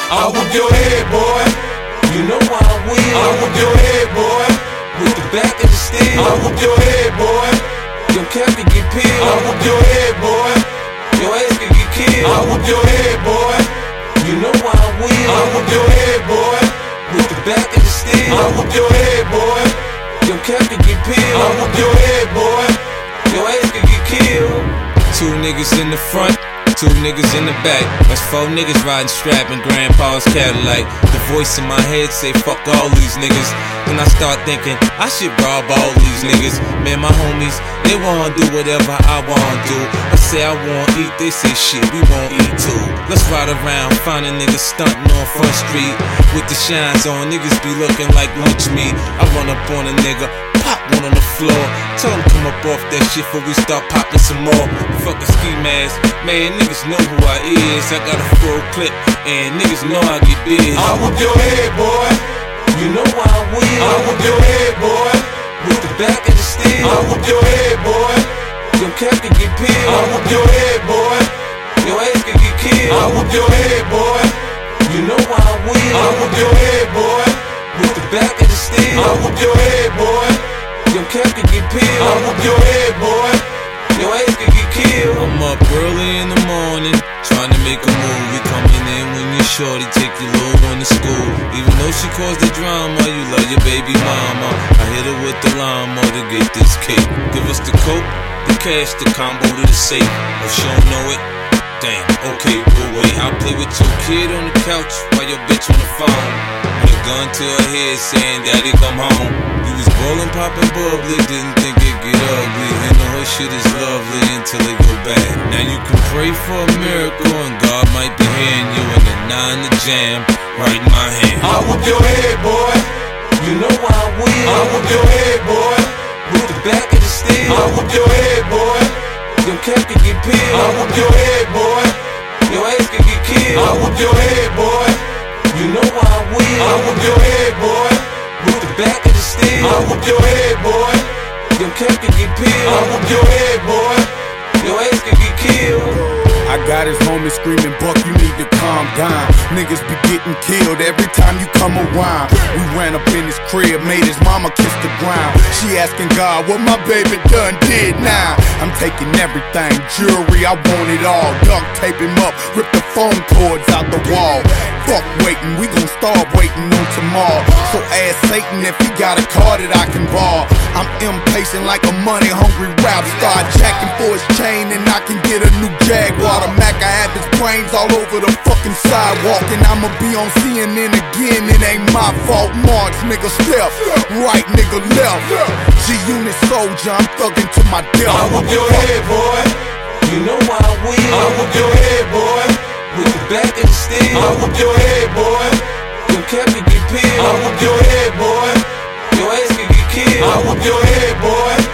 I whoop your head, boy. You know why I win. I whoop your head, boy. With the back of the steel. I whoop your head, boy. Your cap can get peeled. I whoop your head, boy. Your ass can get killed. I whoop your head, boy. You know why I win. I whoop your head, boy. With the back of the steel. I whoop your head, boy. Your cap can get peeled. I whoop your head, boy. Your ass can get killed. Two niggas in the front, two niggas in the back. That's four niggas riding strap in grandpa's Cadillac. The voice in my head say fuck all these niggas. Then I start thinking I should rob all these niggas. Man, my homies, they wanna do whatever I wanna do. I say I wanna eat, they say shit, we won't eat too. Let's ride around, find a nigga stunting on Front Street with the shines on. Niggas be looking like lunch meat. I run up on a nigga, pop one on the floor. Tell him come up off that shit before we start popping some more. Fuck a ski mask, man, niggas know who I is. I got a full clip, and niggas know I get big. I whoop your head, boy. You know why I win. I whoop your head, boy. With the back of the steel. I whoop your head, boy. Your cap can get peeled. I whoop your head, boy. Your ass can get killed. I whoop your head, boy. You know why I win. I whoop your head, boy. With the back of the steel. I whoop your head, boy. Your cap can get peeled. I whoop your head, boy. Your ass can get killed. I'm up early in the morning, trying to make a move. We coming in when you're shorty, take your little one to school. Even though she caused the drama, you love your baby mama. I hit her with the llama to get this cake. Give us the coke, the cash, the combo to the safe. If she don't know it, damn, okay, we'll wait. I'll play with your kid on the couch while your bitch on the phone. With a gun to her head saying, Daddy, come home. You was ballin', poppin' bubbly, didn't think it'd get ugly. And the whole shit is lovely until it go bad. Now you can pray for a miracle and God might be hearing you. In the 9 to jam, right in my hand. I whoop your head, boy. You know why I win. I whoop your head, boy. With the back of the steel. I whoop your head, boy. Your cap can get peeled. I whoop your head, boy. Your ass can get killed. I whoop your head, boy. You know why I win. I whoop your head, boy. With the back of the steel. I whoop your head, boy. Your cap can get peeled. I whoop your head, boy. Your ass can get killed. I got his homies screaming, Buck, you need to calm down. Niggas be getting killed every time you come around. We ran up in his crib, made his mama kiss the ground. She asking God what my baby done did now. I'm taking everything, jewelry, I want it all. Duct tape him up, rip the phone cords out the wall. Fuck waiting, we gon' start waiting on tomorrow. So ask Satan if he got a car that I can borrow. I'm impatient like a money-hungry rap star. Jacking for his chain and I can get a new Jaguar. The Mac, I have his brains all over the fucking sidewalk. And I'ma be on CNN again, it ain't my fault. March, nigga, step, right, nigga, left. G-Unit soldier, I'm thugging to my death. I whoop your head, boy. You know why I win. I whoop your head, boy. With the back of the steel. I whoop your head, boy. Your cap can get peeled. I whoop your head, boy. Your ass can get killed. I whoop your head, boy.